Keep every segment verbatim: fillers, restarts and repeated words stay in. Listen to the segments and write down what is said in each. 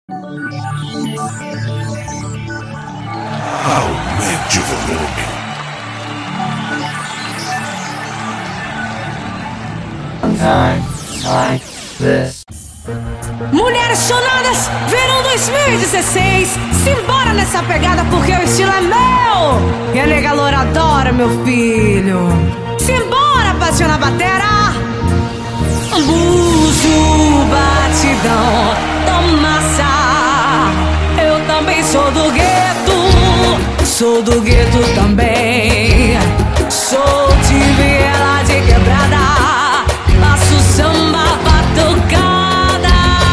Aumente o volume. Times like this. Mulheres chonadas, verão dois mil e dezesseis. Simbora nessa pegada porque o estilo é meu. E a nega loura adora meu filho. Simbora, paixão na batera. Buzo, batidão, tomassa. Eu também sou do gueto. Sou do gueto também. Sou de viela de quebrada. Faço samba batucada.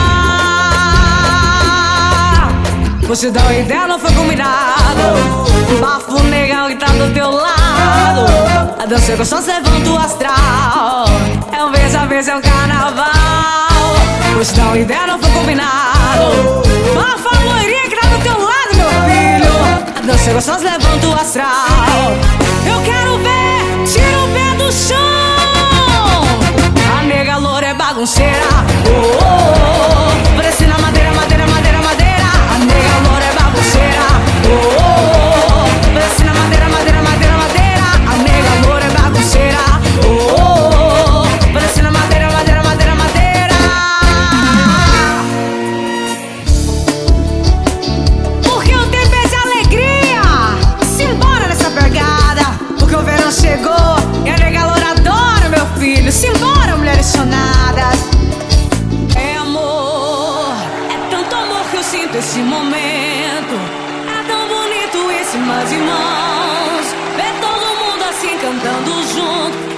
Você dá uma ideia, não foi combinado. Bafo negão que tá do teu lado. A dança é gostosa, levanta o astral. É um vez a vez, é um carnaval. Você dá uma ideia, não foi combinado. Bafo a loirinha que tá do teu lado, meu filho. A dança é gostosa, levanta o astral. Eu quero ver, tira o pé do chão. A nega loura é bagunceira. Oh, oh, oh. Parece na madeira, madeira, madeira, madeira. A nega loura é bagunceira. Oh, oh, oh. Parece na madeira, madeira, madeira, madeira. A nega loura é bagunceira. Oh, oh, oh. Parece na madeira, madeira, madeira, madeira. Porque o tempo é de alegria. Simbora nessa pegada. Porque o verão chegou e a nega loura adora meu filho. Simbora, mulheres chonadas. É amor, é tanto amor que eu sinto esse momento. É tão bonito esse mas irmãos. Ver todo mundo assim cantando junto.